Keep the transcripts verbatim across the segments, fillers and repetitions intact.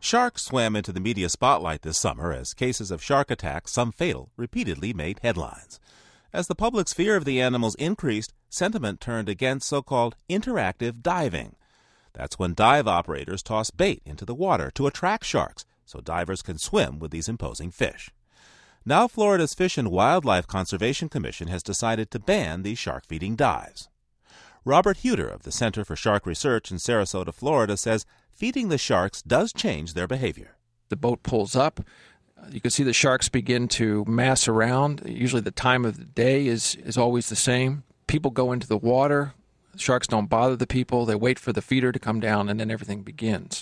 Sharks swam into the media spotlight this summer as cases of shark attacks, some fatal, repeatedly made headlines. As the public's fear of the animals increased, sentiment turned against so-called interactive diving. That's when dive operators toss bait into the water to attract sharks so divers can swim with these imposing fish. Now Florida's Fish and Wildlife Conservation Commission has decided to ban these shark-feeding dives. Robert Huter of the Center for Shark Research in Sarasota, Florida, says feeding the sharks does change their behavior. The boat pulls up. You can see the sharks begin to mass around. Usually the time of the day is, is always the same. People go into the water. The sharks don't bother the people. They wait for the feeder to come down, and then everything begins.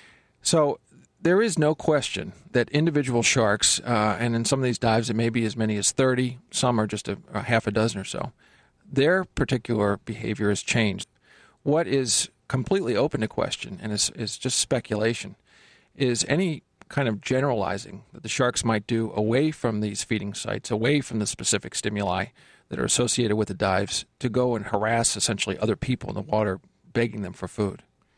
So there is no question that individual sharks, uh, and in some of these dives it may be as many as thirty, some are just a, a half a dozen or so, their particular behavior has changed. What is completely open to question, and is, is just speculation, is any kind of generalizing that the sharks might do away from these feeding sites, away from the specific stimuli that are associated with the dives, to go and harass essentially other people in the water, begging them for food.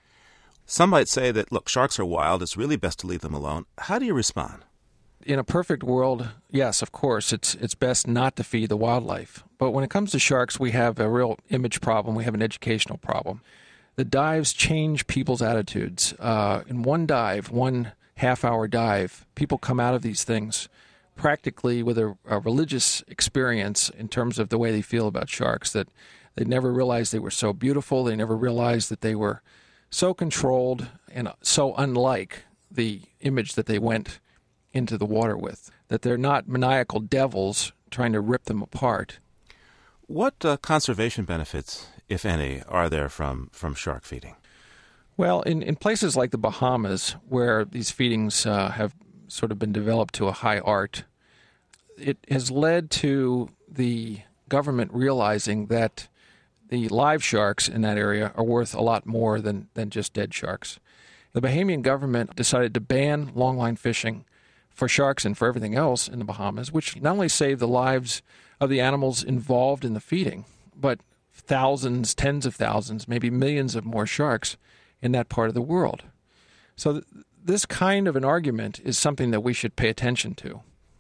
Some might say that, look, sharks are wild. It's really best to leave them alone. How do you respond? In a perfect world, yes, of course, it's it's best not to feed the wildlife. But when it comes to sharks, we have a real image problem. We have an educational problem. The dives change people's attitudes. Uh, in one dive, one half-hour dive, people come out of these things practically with a, a religious experience in terms of the way they feel about sharks, that they never realized they were so beautiful. They never realized that they were so controlled and so unlike the image that they went into the water with, that they're not maniacal devils trying to rip them apart. What uh, conservation benefits, if any, are there from, from shark feeding? Well, in, in places like the Bahamas, where these feedings uh, have sort of been developed to a high art, it has led to the government realizing that the live sharks in that area are worth a lot more than, than just dead sharks. The Bahamian government decided to ban longline fishing for sharks and for everything else in the Bahamas, which not only saved the lives of the animals involved in the feeding, but thousands, tens of thousands, maybe millions of more sharks in that part of the world. So th- this kind of an argument is something that we should pay attention to.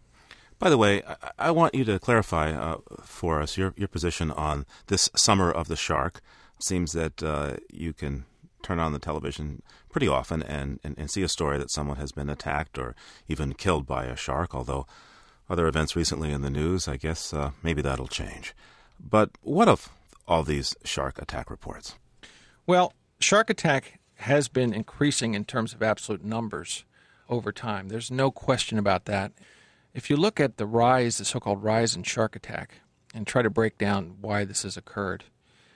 By the way, I, I want you to clarify uh, for us your, your position on this Summer of the Shark. It seems that uh, you can turn on the television pretty often and, and, and see a story that someone has been attacked or even killed by a shark, although other events recently in the news, I guess uh, maybe that'll change. But what of all these shark attack reports? Well, shark attack has been increasing in terms of absolute numbers over time. There's no question about that. If you look at the rise, the so-called rise in shark attack, and try to break down why this has occurred,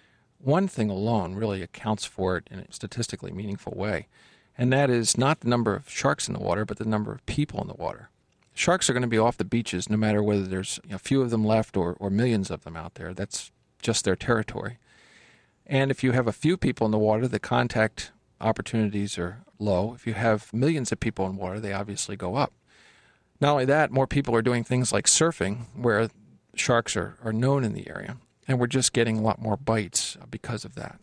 one thing alone really accounts for it in a statistically meaningful way, and that is not the number of sharks in the water, but the number of people in the water. Sharks are going to be off the beaches no matter whether there's a few of them left or, or millions of them out there. That's just their territory. And if you have a few people in the water, the contact opportunities are low. If you have millions of people in water, they obviously go up. Not only that, more people are doing things like surfing, where sharks are, are known in the area, and we're just getting a lot more bites because of that.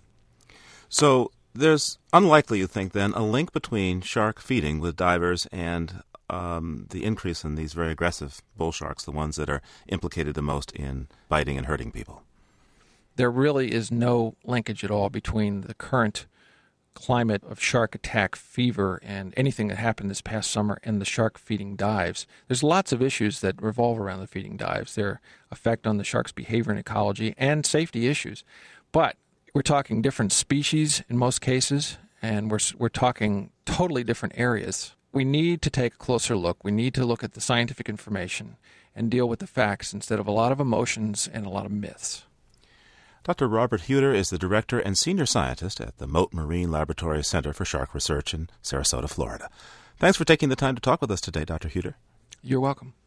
So there's unlikely, you think, then, a link between shark feeding with divers and um, the increase in these very aggressive bull sharks, the ones that are implicated the most in biting and hurting people. There really is no linkage at all between the current climate of shark attack fever and anything that happened this past summer and the shark feeding dives. There's lots of issues that revolve around the feeding dives, their effect on the shark's behavior and ecology, and safety issues. But we're talking different species in most cases, and we're we're talking totally different areas. We need to take a closer look. We need to look at the scientific information and deal with the facts instead of a lot of emotions and a lot of myths. Doctor Robert Huter is the director and senior scientist at the Mote Marine Laboratory Center for Shark Research in Sarasota, Florida. Thanks for taking the time to talk with us today, Doctor Huter. You're welcome.